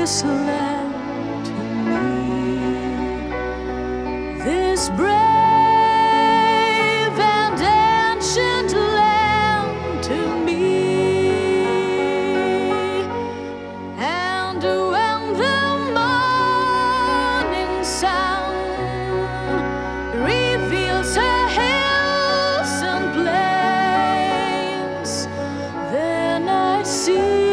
this land to me, this brave and ancient land to me. And when the morning sun reveals her hills and plains, then I see